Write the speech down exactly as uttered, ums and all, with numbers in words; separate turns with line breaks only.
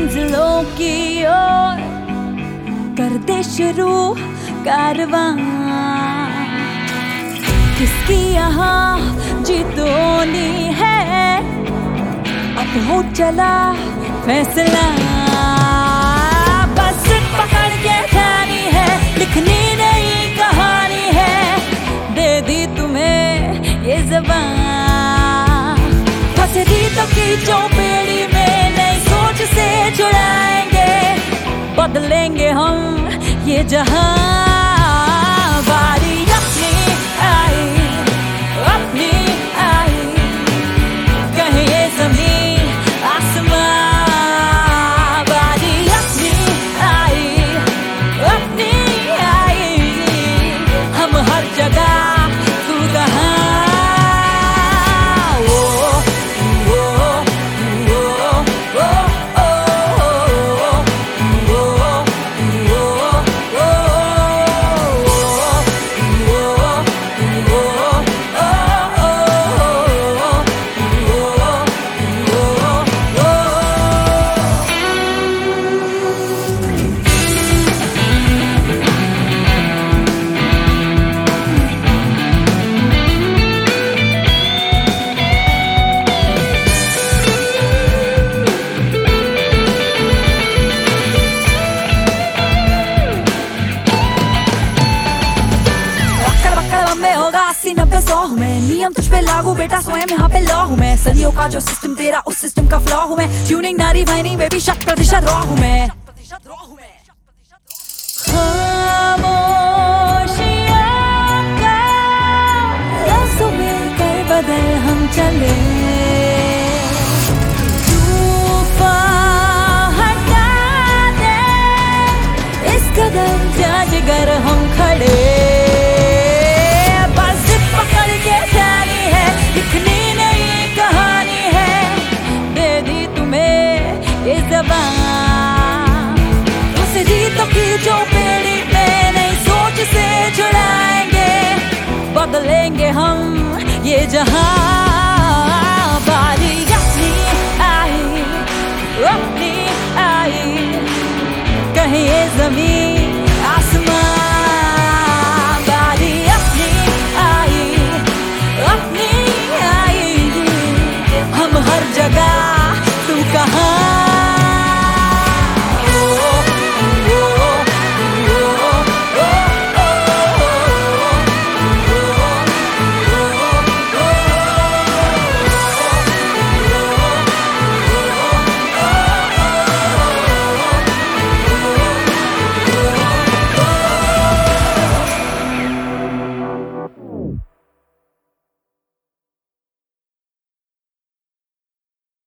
मंजिलों की ओर कर दे शुरू कारवां। किसकी यहाँ जीत होनी है, अब हो चला फैसला। बस पकड़ के जानी है, लिखनी नहीं कहानी है, दे दी तुम्हें ये ज़बान। फंसी तो कीचो बेड़ी में, नई सोच से छुड़ाएंगे, बदलेंगे हम ये जहां। बारी अपनी आई, अपनी आई, कहीं ये ज़मीन आसमां। बारी अपनी आई, अपनी आई, हम हर जगह तू कहाँ। अस्सी नब्बे सौ हूँ मैं, नियम तुझ पे लागू बेटा, स्वयं यहाँ पे लॉ हूँ मैं। सदियों का जो सिस्टम तेरा, उस सिस्टम का फ्लॉ हूँ मैं। ट्यूनिंग नारी वाइनिंग बेबी, शत प्रतिशत रॉ हूँ मैं। खामोशियों का लफ्ज़ों में कर बदल हम चले, तूफ़ान हटा दे इस कदम जाजगर हम खड़े। उसे जीतों की जो बेड़ी में, नई सोच से छुड़ाएंगे, बदलेंगे हम ये जहां। बारी अपनी आई, अपनी आई, कहीं ये ज़मीन